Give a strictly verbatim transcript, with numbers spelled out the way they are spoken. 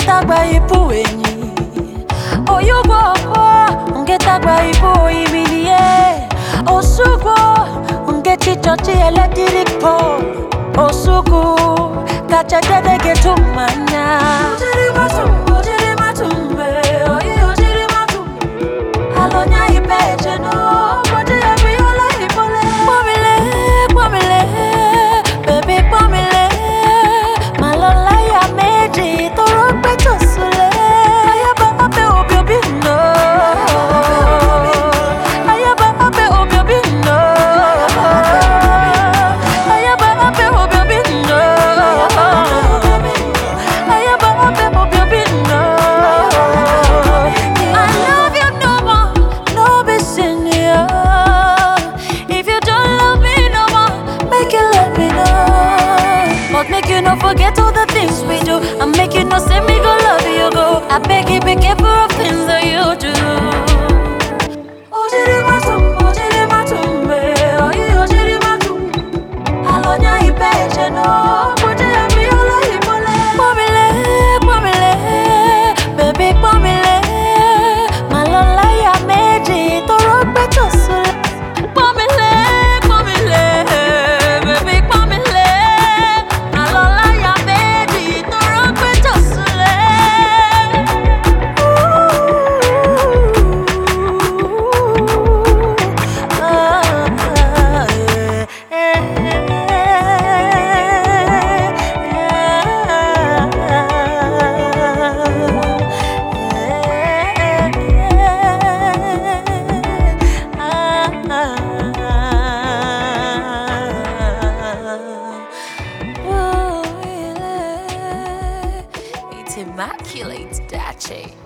Ungeta gba ipu enyi Oyugbo okwo Ungeta gba ipu oyimilie Osugbo Ungechi chochi electric pole Osugu Kacha dede getumanya Ojiri matum, ojiri matumbe Oyi ojiri matum Alonya ipeche no Bote ya viola ipole Kwamile, kwamile Baby kwamile Malola ya meji Toro kweto sule Ayaba ape obi obi no Ayaba ape obi obi no Ayaba ape obi obi no Ayaba ape obi obi no I love you no more, no be senior. If you don't love me no more, make you let me know. But make you not forget all the things we do. And make you not say me go love you go. I beg you be careful of things that you do. Ojiri matum, ojiri matum, eh, oyi ojiri matum. Alonya ipeche no, bote ya viola ipole. Kwamile, kwamile, baby kwamile. Malola ya meji, toro kweto sule. Kwamile, kwamile, baby kwamile. Malola ya meji, toro kweto sule. Ooh, ah, ah, eh, It's immaculate, Dache.